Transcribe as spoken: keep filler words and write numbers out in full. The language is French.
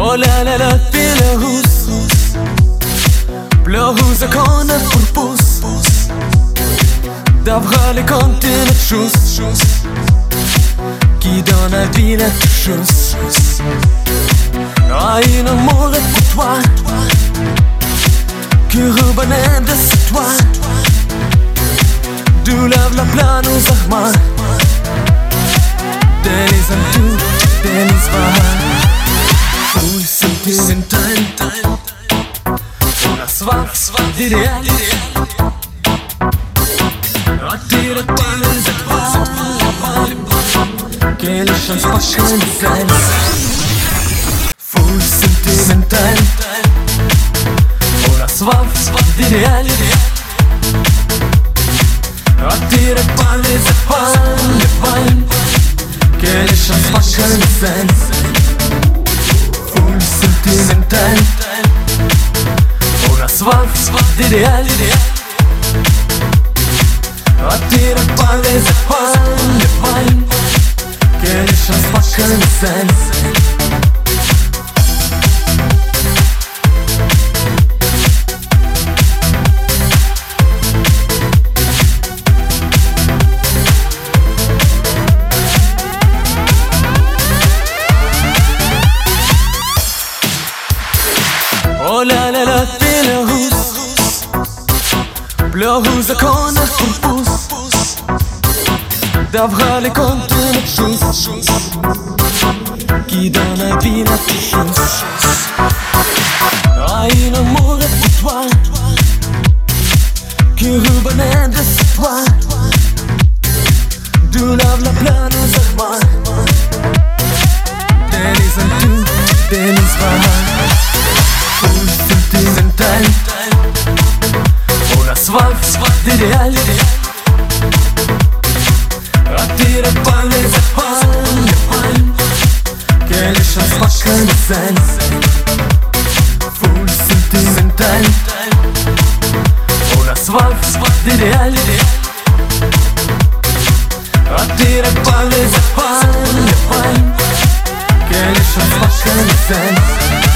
Oh la la la, Belarus, Belarus akone purpus, d'avrale continent chus, qui donne la vie la chus. Ai un amore pour toi, que revenait de toi. Du lave la plane aux armes, Delis and du, Delis var. Full sentimental, una svart ideal. Attire pas les épaules, que les chances pas changent. Full sentimental, una svart ideal. Attire pas les épaules, que les chances pas changent. Full sentimental, una svart ideal. Attire pas les épaules, que les chances pas changent. Oh la la la, Belarus, Belarus akone purpus, d'avrale continent chus, qui donne la vie la chus. Ai un amore pour toi, que revenait de toi. Du lave la plane aux armes, Delis and du, Delis var. Full sentimental, una svart ideal. Attire pas les épaules, que les chances pas changent. Full sentimental, una svart ideal. Attire pas les épaules, que les chances pas changent.